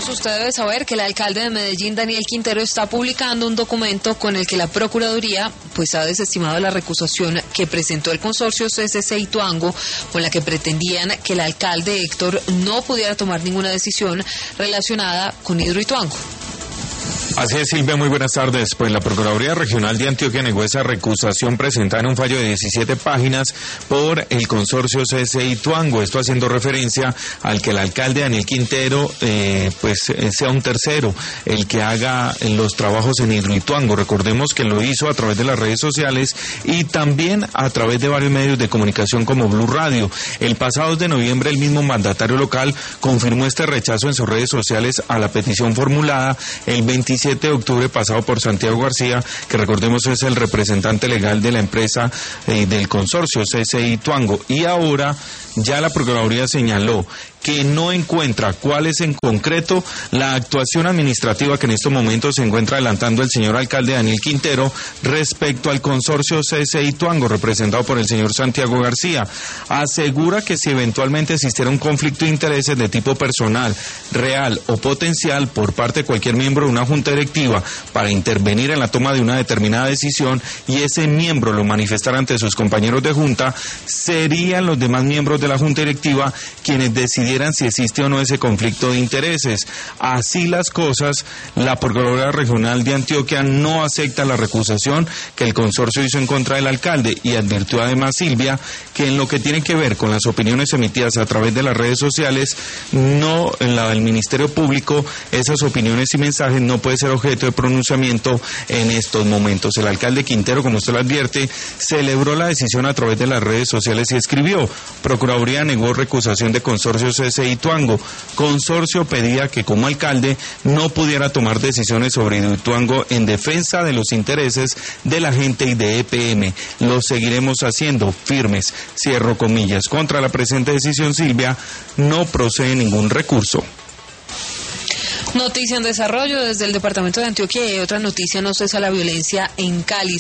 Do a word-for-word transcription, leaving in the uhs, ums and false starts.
amigos, usted debe saber que el alcalde de Medellín, Daniel Quintero, está publicando un documento con el que la Procuraduría pues ha desestimado la recusación que presentó el consorcio C C C Ituango, con la que pretendían que el alcalde Héctor no pudiera tomar ninguna decisión relacionada con Hidroituango. Así es, Silvia, muy buenas tardes. Pues la Procuraduría Regional de Antioquia negó esa recusación presentada en un fallo de diecisiete páginas por el consorcio C C Ituango. Esto haciendo referencia al que el alcalde Daniel Quintero eh, pues sea un tercero el que haga los trabajos en Hidroituango. Recordemos que lo hizo a través de las redes sociales y también a través de varios medios de comunicación como Blue Radio. El pasado dos de noviembre el mismo mandatario local confirmó este rechazo en sus redes sociales a la petición formulada el veintisiete de octubre pasado por Santiago García, que recordemos es el representante legal de la empresa eh, del consorcio C C Ituango. Y ahora ya la Procuraduría señaló que no encuentra cuál es en concreto la actuación administrativa que en estos momentos se encuentra adelantando el señor alcalde Daniel Quintero respecto al consorcio C C Ituango, representado por el señor Santiago García. Asegura que si eventualmente existiera un conflicto de intereses de tipo personal, real o potencial por parte de cualquier miembro de una junta directiva para intervenir en la toma de una determinada decisión y ese miembro lo manifestara ante sus compañeros de junta, serían los demás miembros de la junta directiva quienes decidieran si existe o no ese conflicto de intereses. Así las cosas, la Procuraduría Regional de Antioquia no acepta la recusación que el consorcio hizo en contra del alcalde y advirtió además, Silvia, que en lo que tiene que ver con las opiniones emitidas a través de las redes sociales, no en la del Ministerio Público, esas opiniones y mensajes no puede ser objeto de pronunciamiento en estos momentos. El alcalde Quintero, como usted lo advierte, celebró la decisión a través de las redes sociales y escribió: Procuraduría negó recusación de consorcio C C Ituango. Consorcio pedía que como alcalde no pudiera tomar decisiones sobre Hidroituango en defensa de los intereses de la gente y de E P M. Lo seguiremos haciendo firmes. Cierro comillas. Contra la presente decisión, Silvia, no procede ningún recurso. Noticia en desarrollo desde el departamento de Antioquia y otra noticia: no cesa la violencia en Cali.